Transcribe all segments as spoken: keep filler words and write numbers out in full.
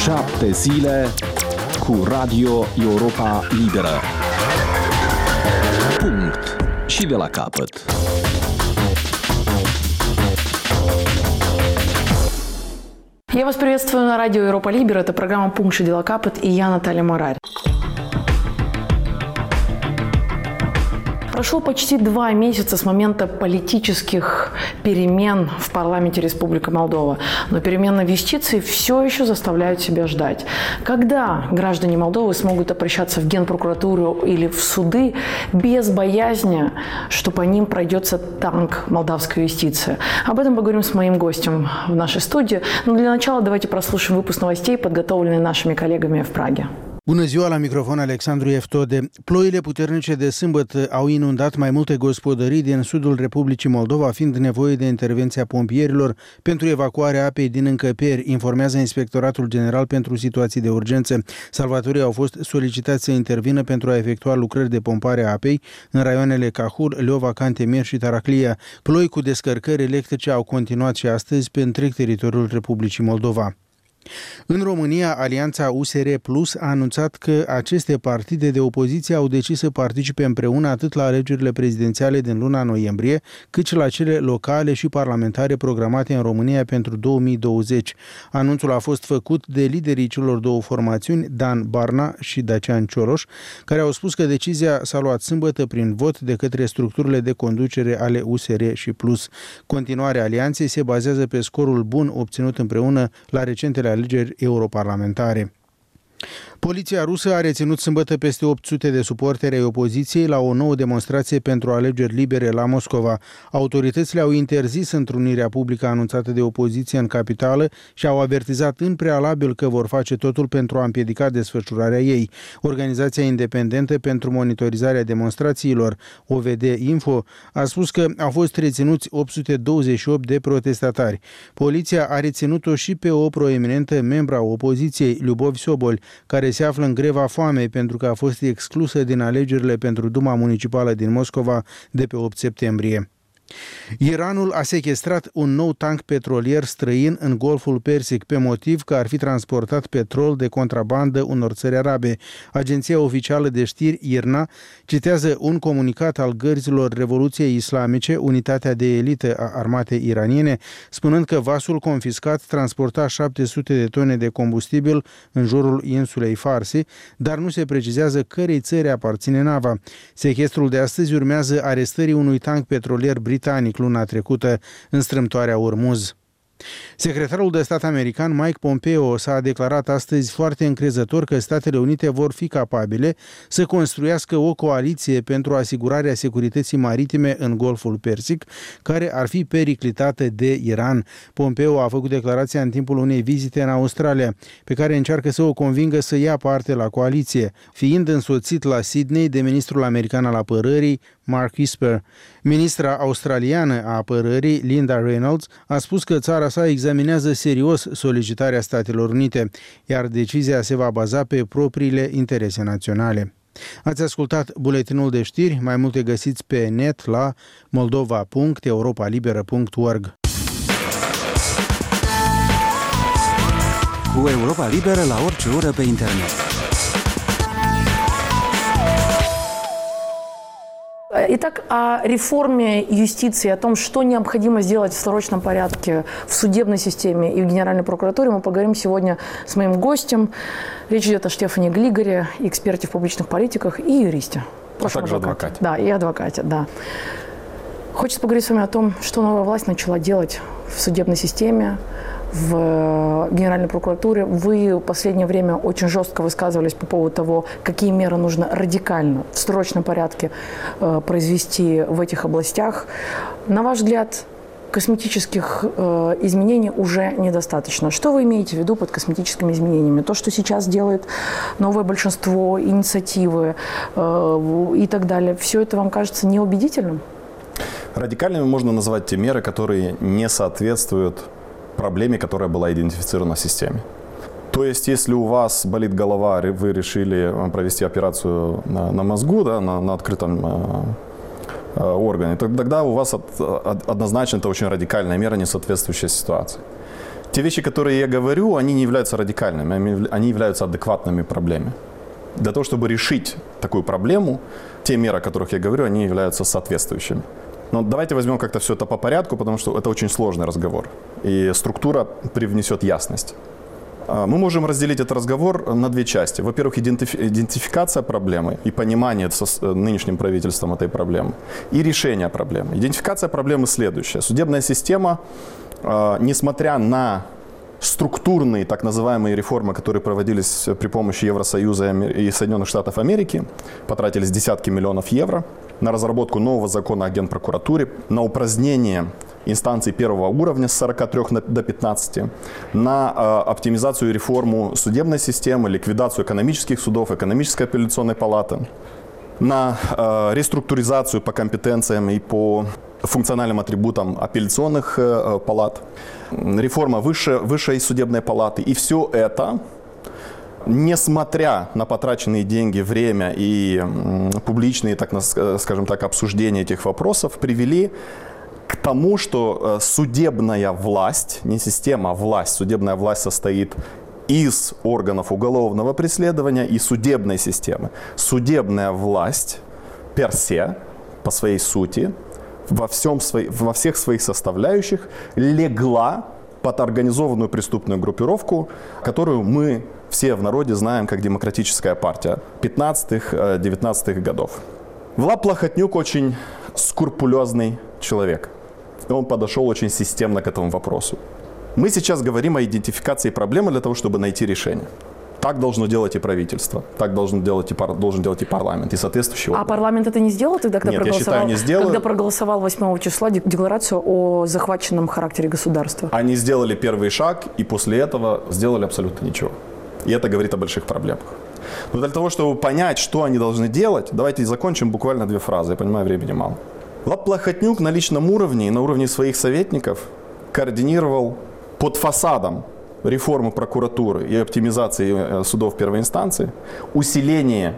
Șapte zile cu Radio Europa Liberă. Punct. Și de la capăt. Я вас приветствую на радио Европа Либера. Это программа «Пункт и дела капот» и я, Наталья Морарь. Прошло почти два месяца с момента политических перемен в парламенте Республики Молдова. Но перемены в юстиции все еще заставляют себя ждать. Когда граждане Молдовы смогут обращаться в Генпрокуратуру или в суды без боязни, что по ним пройдется танк молдавской юстиции? Об этом поговорим с моим гостем в нашей студии. Но для начала давайте прослушаем выпуск новостей, подготовленный нашими коллегами в Праге. Bună ziua, la microfon Alexandru Eftode. Ploile puternice de sâmbătă au inundat mai multe gospodării din sudul Republicii Moldova, fiind nevoie de intervenția pompierilor pentru evacuarea apei din încăperi, informează Inspectoratul General pentru Situații de Urgență. Salvatorii au fost solicitați să intervină pentru a efectua lucrări de pompare a apei în raioanele Cahul, Leova, Cantemir și Taraclia. Ploi cu descărcări electrice au continuat și astăzi pe întreg teritoriul Republicii Moldova. În România, Alianța U S R Plus a anunțat că aceste partide de opoziție au decis să participe împreună atât la alegerile prezidențiale din luna noiembrie, cât și la cele locale și parlamentare programate în România pentru două mii douăzeci. Anunțul a fost făcut de liderii celor două formațiuni, Dan Barna și Dacian Cioloș, care au spus că decizia s-a luat sâmbătă prin vot de către structurile de conducere ale U S R și Plus. Continuarea alianței se bazează pe scorul bun obținut împreună la recentele alegeri europarlamentare. Poliția rusă a reținut sâmbătă peste opt sute de suporteri ai opoziției la o nouă demonstrație pentru alegeri libere la Moscova. Autoritățile au interzis întrunirea publică anunțată de opoziție în capitală și au avertizat în prealabil că vor face totul pentru a împiedica desfășurarea ei. Organizația independentă pentru monitorizarea demonstrațiilor, O V D Info, a spus că au fost reținuți opt sute douăzeci și opt de protestatari. Poliția a reținut-o și pe o proeminentă membra a opoziției, Lyubov Sobol, care se află în greva foamei pentru că a fost exclusă din alegerile pentru Duma Municipală din Moscova de pe opt septembrie. Iranul a sechestrat un nou tank petrolier străin în Golful Persic pe motiv că ar fi transportat petrol de contrabandă unor țări arabe. Agenția oficială de știri IRNA citează un comunicat al Gărzilor Revoluției Islamice, unitatea de elită a armatei iraniene, spunând că vasul confiscat transporta șapte sute de tone de combustibil în jurul insulei Farsi, dar nu se precizează cărei țări aparține nava. Sechestrul de astăzi urmează arestării unui tank petrolier britanic luna trecută în strâmtoarea Ormuz. Secretarul de stat american Mike Pompeo s-a declarat astăzi foarte încrezător că Statele Unite vor fi capabile să construiască o coaliție pentru asigurarea securității maritime în Golful Persic, care ar fi periclitată de Iran. Pompeo a făcut declarația în timpul unei vizite în Australia, pe care încearcă să o convingă să ia parte la coaliție, fiind însoțit la Sydney de ministrul american al apărării, Mark Esper. Ministra australiană a apărării, Linda Reynolds, a spus că țara sa examinează serios solicitarea Statelor Unite, iar decizia se va baza pe propriile interese naționale. Ați ascultat buletinul de știri, mai multe găsiți pe net la moldova punct europa liberă punct org. Cu Europa Liberă la orice oră pe internet. Итак, о реформе юстиции, о том, что необходимо сделать в срочном порядке в судебной системе и в Генеральной прокуратуре, мы поговорим сегодня с моим гостем. Речь идет о Штефане Глигоре, эксперте в публичных политиках и юристе. А также адвокате. Да, и адвокате, да. Хочется поговорить с вами о том, что новая власть начала делать в судебной системе, в Генеральной прокуратуре. Вы в последнее время очень жестко высказывались по поводу того, какие меры нужно радикально, в срочном порядке э, произвести в этих областях. На ваш взгляд, косметических э, изменений уже недостаточно. Что вы имеете в виду под косметическими изменениями? То, что сейчас делает новое большинство, инициативы э, и так далее, все это вам кажется неубедительным? Радикальными можно назвать те меры, которые не соответствуют проблеме, которая была идентифицирована в системе. То есть, если у вас болит голова, вы решили провести операцию на, на мозгу, да, на, на открытом э, органе, тогда у вас от, от, однозначно это очень радикальная мера, не соответствующая ситуации. Те вещи, которые я говорю, они не являются радикальными, они являются адекватными проблемами. Для того, чтобы решить такую проблему, те меры, о которых я говорю, они являются соответствующими. Но давайте возьмем как-то все это по порядку, потому что это очень сложный разговор. И структура привнесет ясность. Мы можем разделить этот разговор на две части. Во-первых, идентификация проблемы и понимание со нынешним правительством этой проблемы. И решение проблемы. Идентификация проблемы следующая. Судебная система, несмотря на структурные так называемые реформы, которые проводились при помощи Евросоюза и Соединенных Штатов Америки, потратились десятки миллионов евро на разработку нового закона о Генпрокуратуре, на упразднение инстанций первого уровня с сорока трёх до пятнадцати, на э, оптимизацию и реформу судебной системы, ликвидацию экономических судов, экономической апелляционной палаты, на э, реструктуризацию по компетенциям и по функциональным атрибутам апелляционных э, палат, реформа высшей, высшей судебной палаты. И все это, несмотря на потраченные деньги, время и м, публичные, так, скажем так, обсуждения этих вопросов, привели к тому, что судебная власть, не система, а власть, судебная власть состоит из органов уголовного преследования и судебной системы. Судебная власть персе, по своей сути, во, всем, во всех своих составляющих легла под организованную преступную группировку, которую мы все в народе знаем как Демократическая партия пятнадцатых-девятнадцатых годов. Влад Плохотнюк очень скрупулезный человек. Он подошел очень системно к этому вопросу. Мы сейчас говорим о идентификации проблемы для того, чтобы найти решение. Так должно делать и правительство, так должен делать и, пар, должен делать и парламент, и соответствующие органы. А парламент это не сделал тогда, когда, Нет, проголосовал, я считаю, не сделал. когда проголосовал восьмого числа декларацию о захваченном характере государства? Они сделали первый шаг, и после этого сделали абсолютно ничего. И это говорит о больших проблемах. Но для того, чтобы понять, что они должны делать, давайте закончим буквально две фразы. Я понимаю, времени мало. Влад Плохотнюк на личном уровне и на уровне своих советников координировал под фасадом реформы прокуратуры и оптимизации судов первой инстанции усиление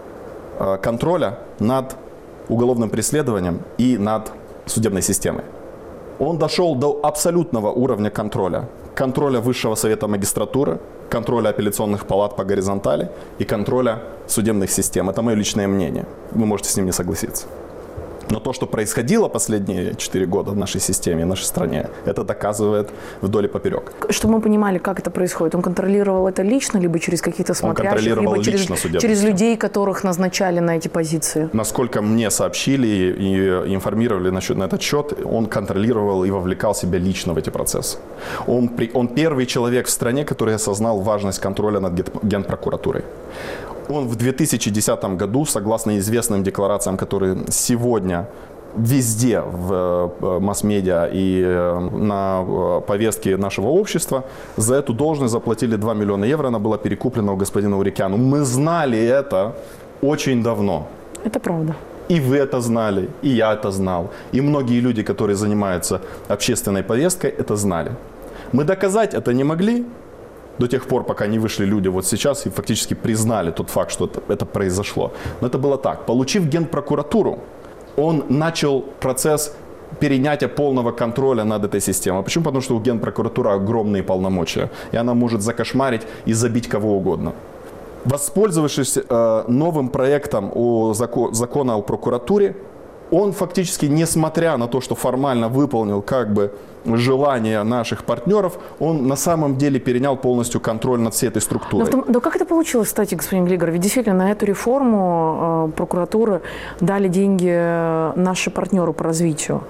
контроля над уголовным преследованием и над судебной системой. Он дошел до абсолютного уровня контроля. Контроля Высшего совета магистратуры, контроля апелляционных палат по горизонтали и контроля судебных систем. Это мое личное мнение. Вы можете с ним не согласиться. Но то, что происходило последние четыре года в нашей системе, в нашей стране, это доказывает вдоль и поперек. Чтобы мы понимали, как это происходит. Он контролировал это лично, либо через каких-то смотрящих, либо через, через людей, которых назначали на эти позиции? Насколько мне сообщили и информировали насчет, на этот счет, он контролировал и вовлекал себя лично в эти процессы. Он, он первый человек в стране, который осознал важность контроля над Генпрокуратурой. Он в две тысячи десятом году, согласно известным декларациям, которые сегодня везде в масс-медиа и на повестке нашего общества, за эту должность заплатили два миллиона евро, она была перекуплена у господина Урикяну. Мы знали это очень давно. Это правда. И вы это знали, и я это знал. И многие люди, которые занимаются общественной повесткой, это знали. Мы доказать это не могли до тех пор, пока не вышли люди вот сейчас и фактически признали тот факт, что это, это произошло. Но это было так. Получив Генпрокуратуру, он начал процесс перенятия полного контроля над этой системой. Почему? Потому что у Генпрокуратуры огромные полномочия, и она может закошмарить и забить кого угодно. Воспользовавшись э, новым проектом о зако- закона о прокуратуре, он фактически, несмотря на то, что формально выполнил как бы желания наших партнеров, он на самом деле перенял полностью контроль над всей этой структурой. Но, но как это получилось, кстати, господин Глигор? Ведь действительно на эту реформу э, прокуратуры дали деньги наши партнеры по развитию.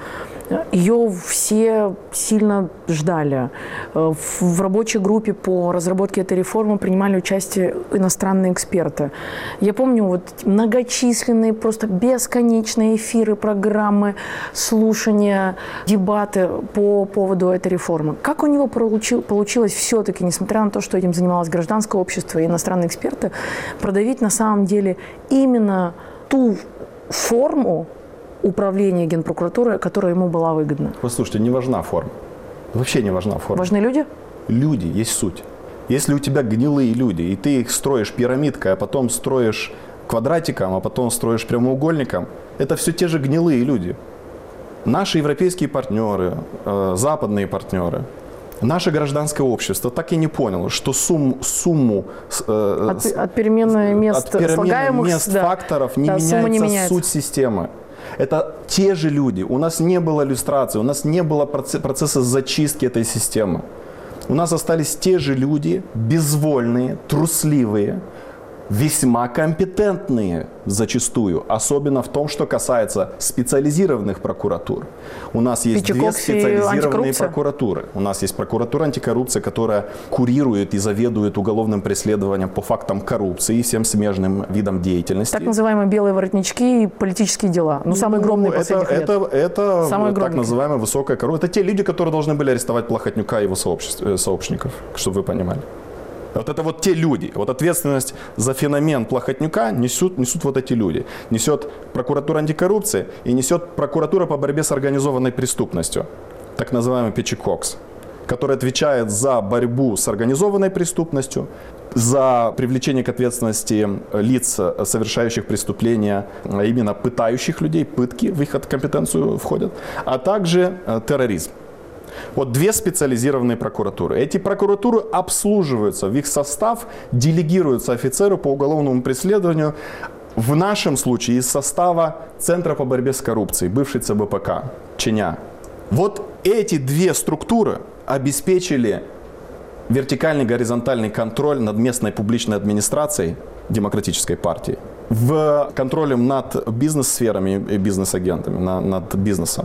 Ее все сильно ждали. В рабочей группе по разработке этой реформы принимали участие иностранные эксперты. Я помню вот многочисленные, просто бесконечные эфиры, программы, слушания, дебаты по поводу этой реформы. Как у него получил, получилось все-таки, несмотря на то, что этим занималось гражданское общество и иностранные эксперты, продавить на самом деле именно ту форму управления Генпрокуратуры, которая ему была выгодна? Послушайте, не важна форма. Вообще не важна форма. Важны люди? Люди есть суть. Если у тебя гнилые люди, и ты их строишь пирамидкой, а потом строишь квадратиком, а потом строишь прямоугольником, это все те же гнилые люди. Наши европейские партнеры, э, западные партнеры, Наше гражданское общество так и не поняло, что сумму, сумму э, от, от перемены мест, от перемены да, мест факторов не, да, меняется не меняется суть системы. Это те же люди. У нас не было иллюстрации, у нас не было процесса зачистки этой системы. У нас остались те же люди, безвольные, трусливые, весьма компетентные зачастую, особенно в том, что касается специализированных прокуратур. У нас есть две специализированные прокуратуры. У нас есть прокуратура антикоррупции, которая курирует и заведует уголовным преследованием по фактам коррупции и всем смежным видам деятельности. Так называемые белые воротнички и политические дела. Ну, самые огромные это, последних лет. Это, это самые так называемая высокая коррупция. Это те люди, которые должны были арестовать Плохотнюка и его сообщников, чтобы вы понимали. Вот это вот те люди. Вот ответственность за феномен Плохотнюка несут, несут вот эти люди. Несет прокуратура антикоррупции и несет прокуратура по борьбе с организованной преступностью, так называемый ПЧКОКС, который отвечает за борьбу с организованной преступностью, за привлечение к ответственности лиц, совершающих преступления, а именно пытающих людей, пытки в их компетенцию входят, а также терроризм. Вот две специализированные прокуратуры. Эти прокуратуры обслуживаются, в их состав делегируются офицеру по уголовному преследованию, в нашем случае из состава Центра по борьбе с коррупцией, бывший ЦБПК, Ченя. Вот эти две структуры обеспечили вертикальный горизонтальный контроль над местной публичной администрацией Демократической партии, в контролем над бизнес-сферами и бизнес-агентами, над бизнесом.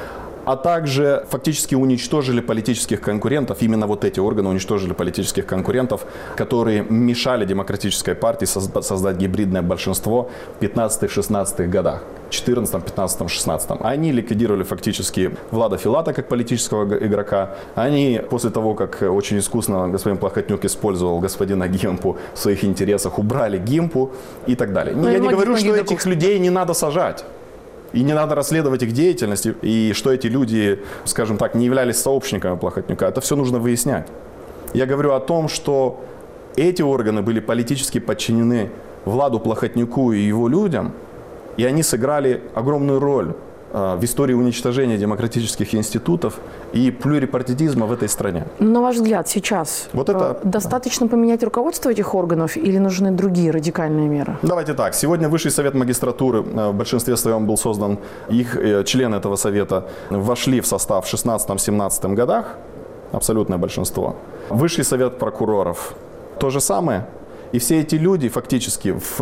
А также фактически уничтожили политических конкурентов, именно вот эти органы уничтожили политических конкурентов, которые мешали Демократической партии создать гибридное большинство в пятнадцатых-шестнадцатых годах, четырнадцатом, пятнадцатом, шестнадцатом. Они ликвидировали фактически Влада Филата как политического игрока. Они после того, как очень искусно господин Плохотнюк использовал господина Гимпу в своих интересах, убрали Гимпу и так далее. Но Я не говорю, что этих людей не надо сажать. И не надо расследовать их деятельность, и что эти люди, скажем так, не являлись сообщниками Плохотнюка. Это все нужно выяснять. Я говорю о том, что эти органы были политически подчинены Владу Плохотнюку и его людям, и они сыграли огромную роль в истории уничтожения демократических институтов и плюрипартидизма в этой стране. На ваш взгляд, сейчас вот это, достаточно да. поменять руководство этих органов или нужны другие радикальные меры? Давайте так. Сегодня Высший совет магистратуры, в большинстве своем был создан, их члены этого совета вошли в состав в шестнадцатом-семнадцатом годах, абсолютное большинство. Высший совет прокуроров то же самое. И все эти люди фактически в,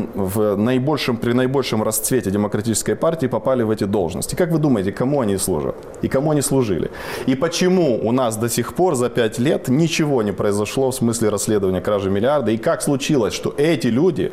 в наибольшем, при наибольшем расцвете Демократической партии попали в эти должности. Как вы думаете, кому они служат? И кому они служили? И почему у нас до сих пор за пять лет ничего не произошло в смысле расследования кражи миллиарда? И как случилось, что эти люди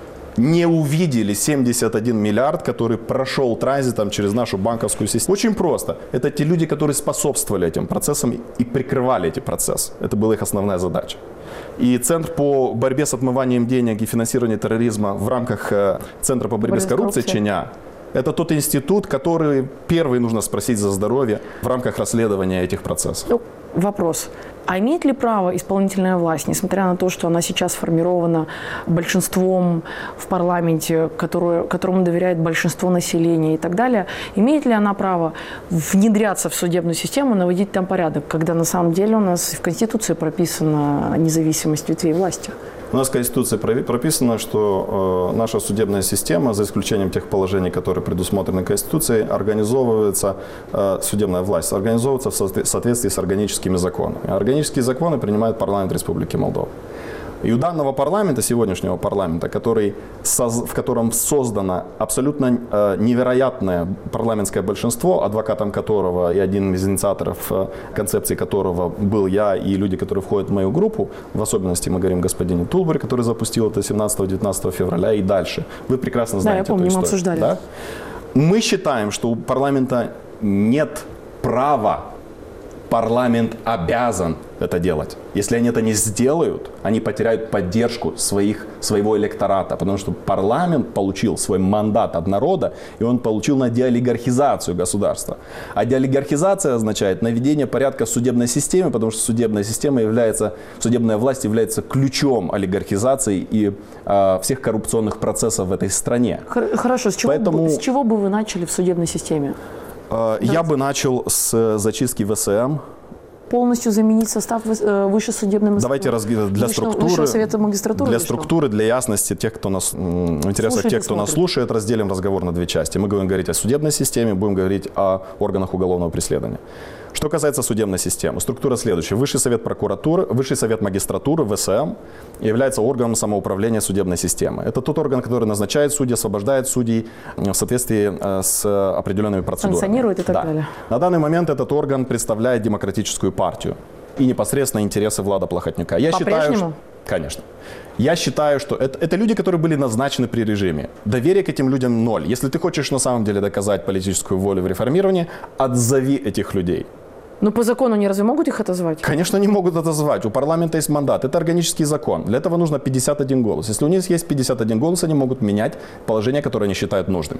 не увидели семьдесят один миллиард, который прошел транзитом через нашу банковскую систему? Очень просто. Это те люди, которые способствовали этим процессам и прикрывали эти процессы. Это была их основная задача. И Центр по борьбе с отмыванием денег и финансированию терроризма в рамках Центра по борьбе с коррупцией Ченя – это тот институт, который первый нужно спросить за здоровье в рамках расследования этих процессов. Ну, вопрос. А имеет ли право исполнительная власть, несмотря на то, что она сейчас сформирована большинством в парламенте, которое, которому доверяет большинство населения и так далее, имеет ли она право внедряться в судебную систему, наводить там порядок, когда на самом деле у нас в Конституции прописана независимость ветвей власти? У нас в Конституции прописано, что э, наша судебная система, за исключением тех положений, которые предусмотрены Конституцией, организовывается, э, судебная власть организовывается в соответствии с органическими законами. Органические законы принимает парламент Республики Молдова. И у данного парламента, сегодняшнего парламента, который, в котором создано абсолютно невероятное парламентское большинство, адвокатом которого и одним из инициаторов концепции которого был я и люди, которые входят в мою группу, в особенности мы говорим о господине Тулбуре, который запустил это семнадцатого-девятнадцатого февраля и дальше. Вы прекрасно знаете да, я помню, эту мы историю. обсуждали. Да? Мы считаем, что у парламента нет права, парламент обязан это делать. Если они это не сделают, они потеряют поддержку своих, своего электората, потому что парламент получил свой мандат от народа, и он получил на деолигархизацию государства. А деолигархизация означает наведение порядка в судебной системе, потому что судебная система является, судебная власть является ключом олигархизации и э, всех коррупционных процессов в этой стране. Хорошо, с чего, Поэтому... бы, с чего бы вы начали в судебной системе? Э, я бы начал с зачистки ВСМ. полностью заменить состав Высшей судебной Давайте раз, для структуры, Высшего совета магистратуры? Для структуры, для ясности тех, кто нас, в интересах тех, кто нас слушает, разделим разговор на две части. Мы будем говорить о судебной системе, будем говорить о органах уголовного преследования. Что касается судебной системы, структура следующая. Высший совет прокуратуры, Высший совет магистратуры, вэ эс эм, является органом самоуправления судебной системы. Это тот орган, который назначает судей, освобождает судей в соответствии с определенными процедурами. Санкционирует и так да. далее. На данный момент этот орган представляет демократическую партию и непосредственно интересы Влада Плохотнюка. Я считаю, что... Конечно. Я считаю, что это, это люди, которые были назначены при режиме. Доверие к этим людям ноль. Если ты хочешь на самом деле доказать политическую волю в реформировании, отзови этих людей. Но по закону они разве могут их отозвать? Конечно, не могут отозвать. У парламента есть мандат. Это органический закон. Для этого нужно пятьдесят один голос. Если у них есть пятьдесят один голос, они могут менять положения, которые они считают нужными.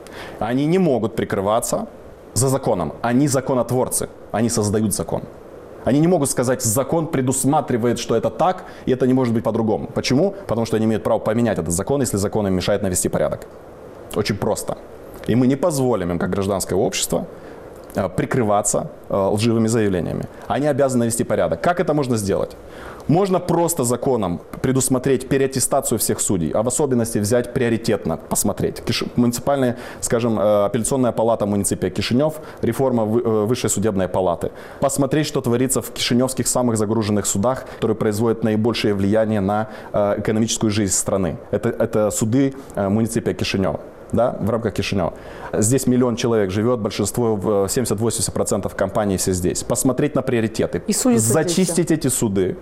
Они не могут прикрываться за законом. Они законотворцы. Они создают закон. Они не могут сказать, закон предусматривает, что это так, и это не может быть по-другому. Почему? Потому что они имеют право поменять этот закон, если закон им мешает навести порядок. Очень просто. И мы не позволим им, как гражданское общество, прикрываться лживыми заявлениями. Они обязаны навести порядок. Как это можно сделать? Можно просто законом предусмотреть переаттестацию всех судей, а в особенности взять приоритетно, посмотреть. Киш... Муниципальная, скажем, апелляционная палата муниципия Кишинев, реформа Высшей судебной палаты. Посмотреть, что творится в кишиневских самых загруженных судах, которые производят наибольшее влияние на экономическую жизнь страны. Это, это суды муниципия Кишинева. Да, в рамках Кишинева. Здесь миллион человек живет, большинство, семьдесят-восемьдесят процентов компаний все здесь. Посмотреть на приоритеты, зачистить эти суды,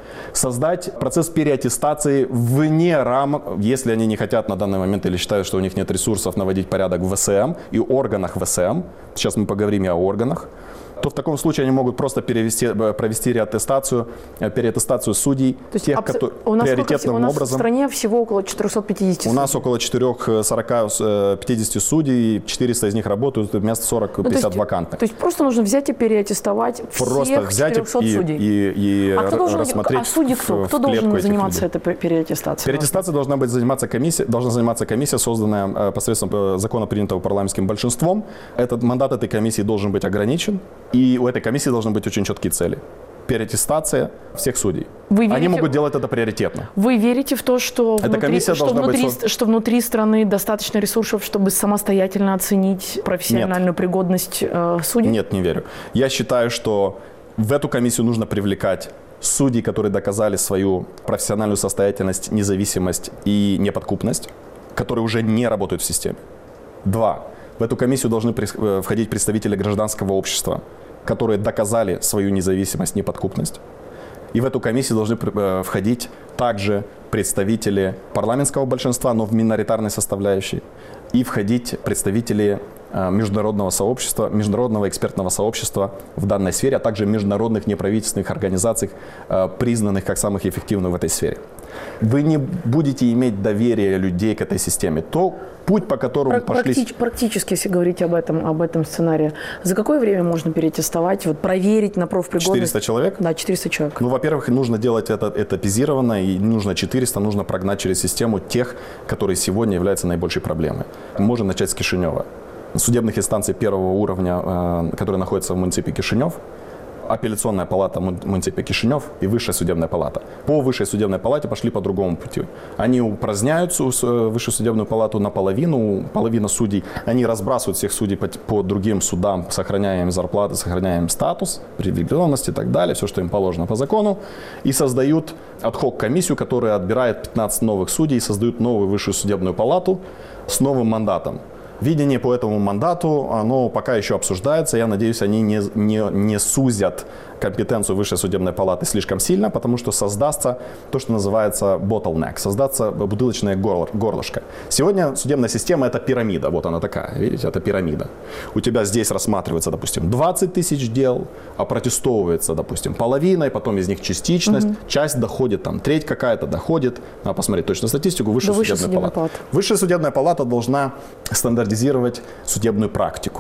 создать процесс переаттестации вне рамок, если они не хотят на данный момент или считают, что у них нет ресурсов наводить порядок в вэ эс эм и органах вэ эс эм, сейчас мы поговорим и о органах, то в таком случае они могут просто перевести, провести реаттестацию, переаттестацию судей, то есть, тех, абс... которые у нас приоритетным у нас образом. В стране всего около четырёхсот пятидесяти У судей. нас около четырёхсот сорока пятидесяти судей, четыреста из них работают, вместо сорок-пятьдесят ну, вакантных. То есть просто нужно взять и переаттестовать просто всех взять четырёхсот и, судей. И, и, и а кто должен, рассмотреть а судьи кто? В, кто в должен заниматься людей. этой переаттестацией? Переаттестацией должна быть заниматься комиссия, должна заниматься комиссия, созданная посредством закона, принятого парламентским большинством. Этот мандат этой комиссии должен быть ограничен, и у этой комиссии должны быть очень четкие цели. Переаттестация всех судей. Вы верите, Они могут делать это приоритетно. Вы верите в то, что, Эта внутри, что, внутри, быть... что внутри страны достаточно ресурсов, чтобы самостоятельно оценить профессиональную Нет. пригодность э, судей? Нет, не верю. Я считаю, что в эту комиссию нужно привлекать судей, которые доказали свою профессиональную состоятельность, независимость и неподкупность, которые уже не работают в системе. Два. В эту комиссию должны входить представители гражданского общества, которые доказали свою независимость, неподкупность. И в эту комиссию должны входить также представители парламентского большинства, но в миноритарной составляющей, и входить представители международного сообщества, международного экспертного сообщества в данной сфере, а также международных неправительственных организаций, признанных как самых эффективных в этой сфере. Вы не будете иметь доверия людей к этой системе. То путь, по которому Прак- пошли... Практи- практически, если говорить об этом, об этом сценарии, за какое время можно переаттестовать, вот, проверить на профпригодность? четыреста человек? Да, четыреста человек. Ну, во-первых, нужно делать это этапизированно, и нужно четыреста, нужно прогнать через систему тех, которые сегодня являются наибольшей проблемой. Можем начать с Кишинева. Судебных инстанций первого уровня, которые находятся в муниципе Кишинев, апелляционная палата муниципия Кишинев и Высшая судебная палата. По Высшей судебной палате пошли по другому пути. Они упраздняют Высшую судебную палату наполовину, половина судей. Они разбрасывают всех судей по, по другим судам, сохраняя им зарплаты, сохраняя им статус, привилегированность и так далее, все, что им положено по закону. И создают ад-хок-комиссию, которая отбирает пятнадцать новых судей и создают новую Высшую судебную палату с новым мандатом. Видение по этому мандату, оно пока еще обсуждается. Я надеюсь, они не, не, не сузят компетенцию Высшей судебной палаты слишком сильно, потому что создастся то, что называется bottleneck, создастся бутылочное горло, горлышко. Сегодня судебная система – это пирамида, вот она такая, видите, это пирамида. У тебя здесь рассматривается, допустим, двадцать тысяч дел, а протестовывается, допустим, половина, и потом из них частичность, угу. часть доходит, там, треть какая-то доходит. Надо посмотреть точно статистику Высшей судебной палаты. Высшая судебная палата должна стандартизировать судебную практику.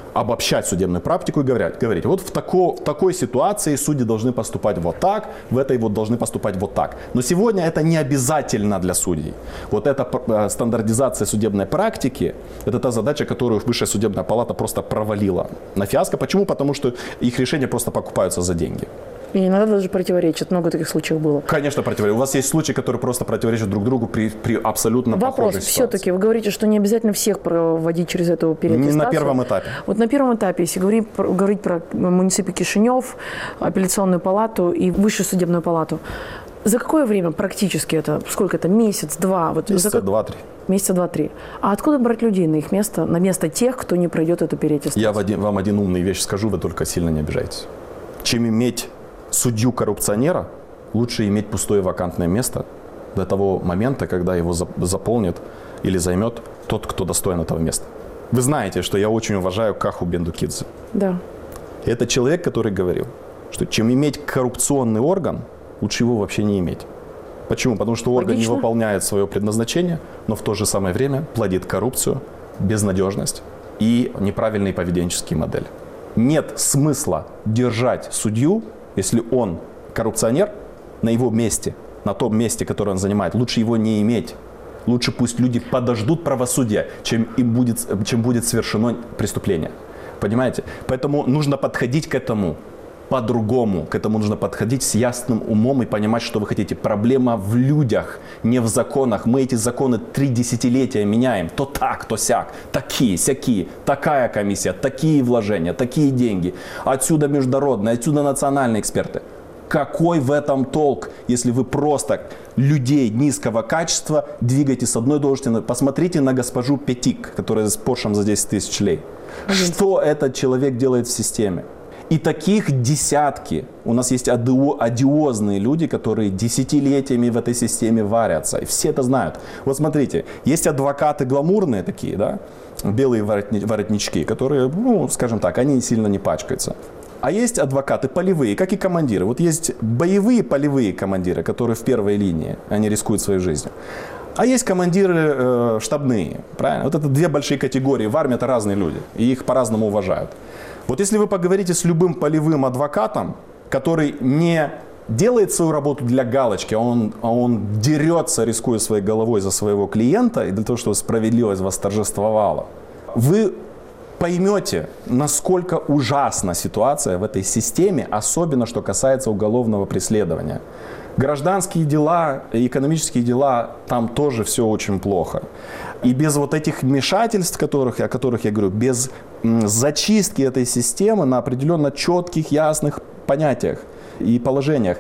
обобщать судебную практику и говорить, говорить вот в, тако, в такой ситуации судьи должны поступать вот так, в этой вот должны поступать вот так. Но сегодня это не обязательно для судей. Вот эта стандартизация судебной практики, это та задача, которую Высшая судебная палата просто провалила на фиаско. Почему? Потому что их решения просто покупаются за деньги. И иногда даже противоречат. Много таких случаев было. Конечно, противоречат. У вас есть случаи, которые просто противоречат друг другу при, при абсолютно Вопрос. похожей ситуации. Все-таки вы говорите, что не обязательно всех проводить через эту переаттестацию. Не на первом этапе. Вот на первом этапе, если говорить, говорить про муниципий Кишинев, апелляционную палату и Высшую судебную палату, за какое время практически это? Сколько это? Месяц, два? Вот Месяца как... два-три. Месяца два-три. А откуда брать людей на их место, на место тех, кто не пройдет эту переаттестацию? Я один, вам один умный вещь скажу, вы только сильно не обижайтесь. Чем иметь судью-коррупционера, лучше иметь пустое вакантное место до того момента, когда его заполнит или займет тот, кто достоин этого места. Вы знаете, что я очень уважаю Каху Бендукидзе. Да. Это человек, который говорил, что чем иметь коррупционный орган, лучше его вообще не иметь. Почему? Потому что орган Логично. не выполняет свое предназначение, но в то же самое время плодит коррупцию, безнадежность и неправильные поведенческие модели. Нет смысла держать судью, если он коррупционер, на его месте, на том месте, которое он занимает. Лучше его не иметь. Лучше пусть люди подождут правосудия, чем, им будет, чем будет совершено преступление. Понимаете? Поэтому нужно подходить к этому по-другому. К этому нужно подходить с ясным умом и понимать, что вы хотите. Проблема в людях, не в законах. Мы эти законы три десятилетия меняем. То так, то сяк. Такие, сякие. Такая комиссия, такие вложения, такие деньги. Отсюда международные, отсюда национальные эксперты. Какой в этом толк, если вы просто людей низкого качества двигаете с одной должности? Посмотрите на госпожу Петик, которая с Поршем за десять тысяч лей. Что этот человек делает в системе? И таких десятки. У нас есть одиозные люди, которые десятилетиями в этой системе варятся. И все это знают. Вот смотрите, есть адвокаты гламурные такие, да, белые воротнички, которые, ну, скажем так, они сильно не пачкаются. А есть адвокаты полевые, как и командиры. Вот есть боевые полевые командиры, которые в первой линии, они рискуют своей жизнью. А есть командиры э, штабные, правильно? Вот это две большие категории. В армии это разные люди, и их по-разному уважают. Вот если вы поговорите с любым полевым адвокатом, который не делает свою работу для галочки, а он, а он дерется, рискуя своей головой за своего клиента, и для того, чтобы справедливость восторжествовала, вы поймете, насколько ужасна ситуация в этой системе, особенно что касается уголовного преследования. Гражданские дела, экономические дела, там тоже все очень плохо. И без вот этих вмешательств, которых, о которых я говорю, без м, зачистки этой системы на определенно четких, ясных понятиях и положениях,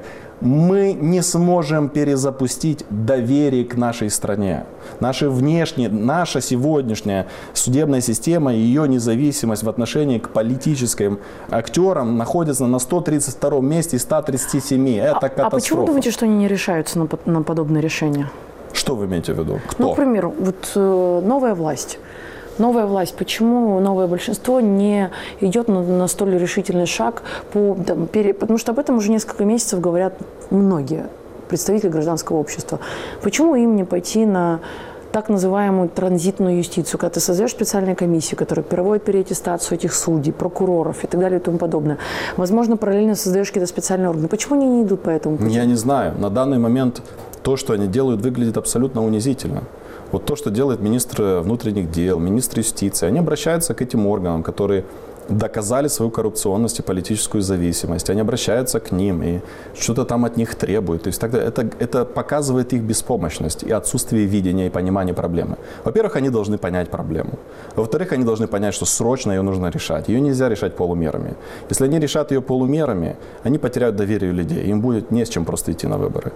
мы не сможем перезапустить доверие к нашей стране. Наша внешняя, наша сегодняшняя судебная система и ее независимость в отношении к политическим актерам находится на сто тридцать втором месте из ста тридцати семи. Это а, катастрофа. А почему думаете, что они не решаются на, на подобные решения? Что вы имеете в виду? Кто? Ну, к примеру, вот э, новая власть. Новая власть, почему новое большинство не идет на, на столь решительный шаг, по, там, пере, потому что об этом уже несколько месяцев говорят многие представители гражданского общества. Почему им не пойти на так называемую транзитную юстицию, когда ты создаешь специальные комиссии, которые проводят переаттестацию этих судей, прокуроров и так далее и тому подобное. Возможно, параллельно создаешь какие-то специальные органы. Почему они не идут по этому пути? Я не знаю. На данный момент то, что они делают, выглядит абсолютно унизительно. Вот то, что делает министр внутренних дел, министр юстиции, они обращаются к этим органам, которые доказали свою коррупционность и политическую зависимость. Они обращаются к ним и что-то там от них требуют. То есть тогда это, это показывает их беспомощность и отсутствие видения и понимания проблемы. Во-первых, они должны понять проблему. Во-вторых, они должны понять, что срочно ее нужно решать. Ее нельзя решать полумерами. Если они решат ее полумерами, они потеряют доверие людей. Им будет не с чем просто идти на выборы.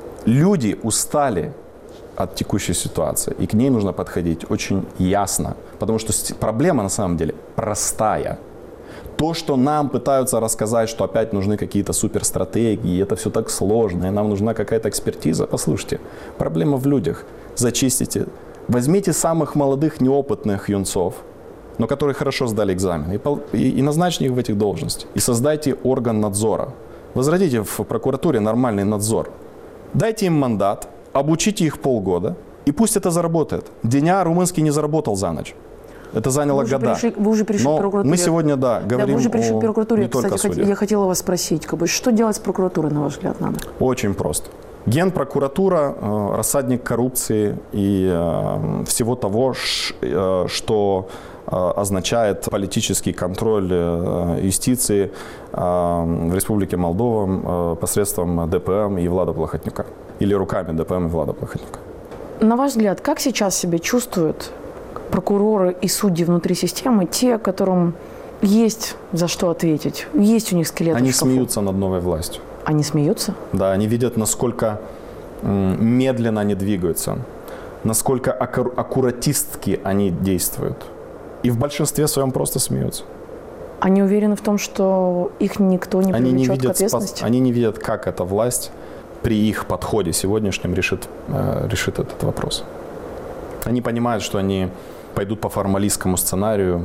Люди устали от текущей ситуации, и к ней нужно подходить очень ясно, потому что проблема на самом деле простая. То, что нам пытаются рассказать, что опять нужны какие-то суперстратегии, это все так сложно, и нам нужна какая-то экспертиза. Послушайте, проблема в людях. Зачистите. Возьмите самых молодых, неопытных юнцов, но которые хорошо сдали экзамен, и, и, и назначьте их в этих должности. И создайте орган надзора. Возродите в прокуратуре нормальный надзор. Дайте им мандат, обучите их полгода, и пусть это заработает. Деня румынский не заработал за ночь. Это заняло вы уже года. Перешли, вы уже перешли Но к прокуратуре. мы сегодня, да, говорим да, вы уже перешли о, к прокуратуре. не Кстати, только о суде. я хотела вас спросить, как бы, что делать с прокуратурой, на ваш взгляд, надо? Очень просто. Генпрокуратура э, – рассадник коррупции и э, всего того, ш, э, что э, означает политический контроль э, юстиции э, в Республике Молдова э, посредством ДПМ и Влада Плохотнюка. Или руками ДПМ и Влада Плохотнюка. На ваш взгляд, как сейчас себя чувствуют прокуроры и судьи внутри системы, те, которым есть за что ответить, есть у них скелеты Они в шкафу? смеются над новой властью. Они смеются? Да, они видят, насколько м, медленно они двигаются, насколько аккур- аккуратистски они действуют. И в большинстве своем просто смеются. Они уверены в том, что их никто не Они не привлечет к видят, ответственности? спас- они не видят, как эта власть при их подходе сегодняшнем решит, э, решит этот вопрос. Они понимают, что они пойдут по формалистскому сценарию,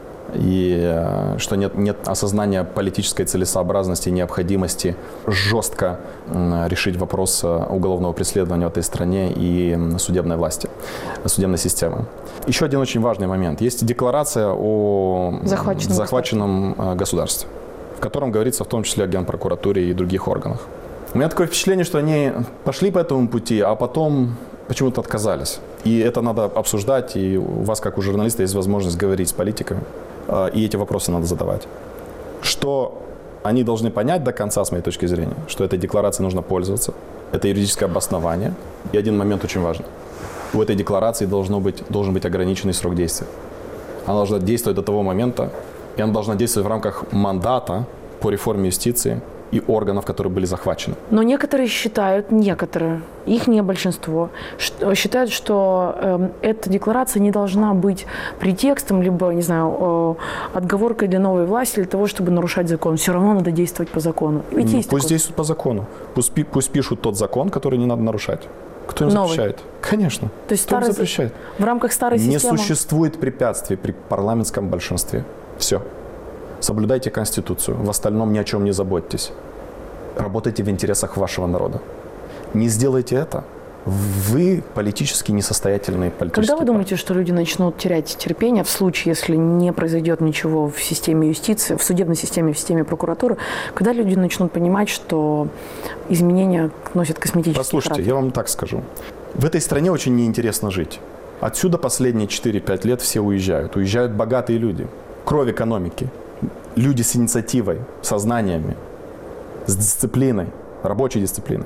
и э, что нет, нет осознания политической целесообразности и необходимости жестко э, решить вопрос уголовного преследования в этой стране и судебной власти, судебной системы. Еще один очень важный момент. Есть декларация о захваченном, захваченном государстве. государстве, в котором говорится в том числе о Генпрокуратуре и других органах. У меня такое впечатление, что они пошли по этому пути, а потом почему-то отказались. И это надо обсуждать, и у вас, как у журналиста, есть возможность говорить с политиками. И эти вопросы надо задавать. Что они должны понять до конца, с моей точки зрения, что этой декларацией нужно пользоваться. Это юридическое обоснование. И один момент очень важный. У этой декларации должно быть, должен быть ограниченный срок действия. Она должна действовать до того момента, и она должна действовать в рамках мандата по реформе юстиции и органов, которые были захвачены. Но некоторые считают, некоторые, их не большинство, что, считают, что э, эта декларация не должна быть претекстом, либо, не знаю, э, отговоркой для новой власти, для того, чтобы нарушать закон. Все равно надо действовать по закону. Ведь Ну, есть пусть такой... действуют по закону. Пусть, пи- пусть пишут тот закон, который не надо нарушать. Кто им Новый. запрещает? Конечно. То есть Кто им старый... запрещает? в рамках старой Не системы... существует препятствий при парламентском большинстве. Все. Соблюдайте Конституцию. В остальном ни о чем не заботьтесь. Работайте в интересах вашего народа. Не сделайте это, вы политически несостоятельные политические Когда вы партии. думаете, что люди начнут терять терпение в случае, если не произойдет ничего в системе юстиции, в судебной системе, в системе прокуратуры, когда люди начнут понимать, что изменения носят косметический Послушайте, характер? я вам так скажу. В этой стране очень неинтересно жить. Отсюда последние четыре-пять лет все уезжают. Уезжают богатые люди. Кровь экономики. Люди с инициативой, со знаниями, с дисциплиной, рабочей дисциплиной,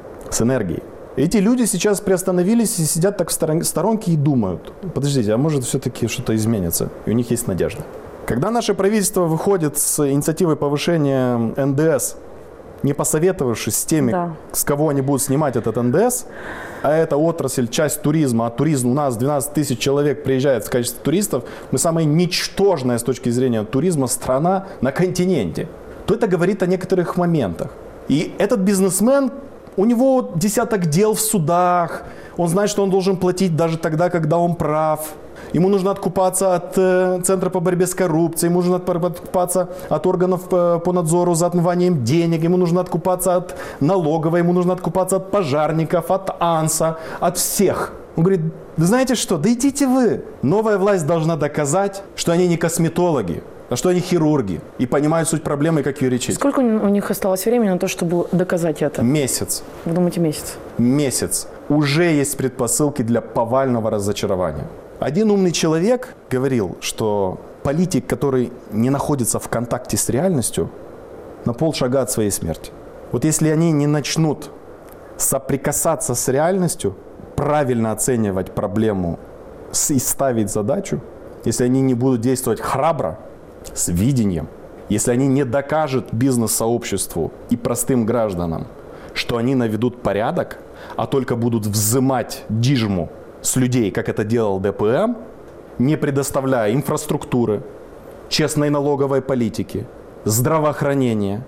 с энергией. Эти люди сейчас приостановились и сидят так в сторон- сторонке и думают: подождите, а может все-таки что-то изменится? И у них есть надежда. Когда наше правительство выходит с инициативой повышения эн дэ эс, не посоветовавшись с теми, Да. с кого они будут снимать этот эн дэ эс, а это отрасль, часть туризма, а туризм у нас двенадцать тысяч человек приезжает в качестве туристов, мы самая ничтожная с точки зрения туризма страна на континенте, то это говорит о некоторых моментах. И этот бизнесмен, у него десяток дел в судах, он знает, что он должен платить даже тогда, когда он прав. Ему нужно откупаться от э, Центра по борьбе с коррупцией, ему нужно откупаться от органов по, по надзору за отмыванием денег, ему нужно откупаться от налоговой, ему нужно откупаться от пожарников, от АНСа, от всех. Он говорит: вы знаете что, да идите вы. Новая власть должна доказать, что они не косметологи, а что они хирурги и понимают суть проблемы, как ее лечить. Сколько у них осталось времени на то, чтобы доказать это? Месяц. Вы думаете, месяц? Месяц. Уже есть предпосылки для повального разочарования. Один умный человек говорил, что политик, который не находится в контакте с реальностью, на полшага от своей смерти. Вот если они не начнут соприкасаться с реальностью, правильно оценивать проблему и ставить задачу, если они не будут действовать храбро, с видением, если они не докажут бизнес-сообществу и простым гражданам, что они наведут порядок, а только будут взимать дижму с людей, как это делал дэ пэ эм, не предоставляя инфраструктуры, честной налоговой политики, здравоохранения,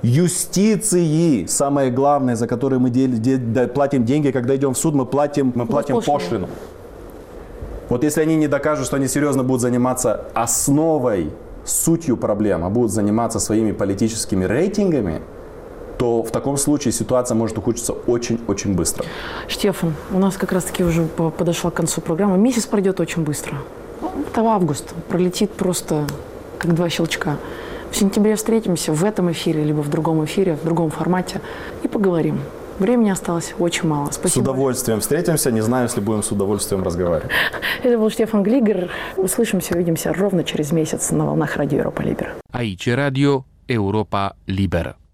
юстиции, самое главное, за которое мы дел- дел- платим деньги, когда идем в суд, мы платим, мы платим Пошлину. пошлину. Вот если они не докажут, что они серьезно будут заниматься основой, сутью проблем, а будут заниматься своими политическими рейтингами, то в таком случае ситуация может ухудшиться очень-очень быстро. Штефан, у нас как раз-таки уже по- подошла к концу программы. Месяц пройдет очень быстро. Это август. Пролетит просто как два щелчка. В сентябре встретимся в этом эфире, либо в другом эфире, в другом формате и поговорим. Времени осталось очень мало. Спасибо. С удовольствием встретимся. Не знаю, если будем с удовольствием разговаривать. Это был Штефан Глигер. Услышимся, увидимся ровно через месяц на волнах Радио Европа Либера. Aici Radio Europa Liberă.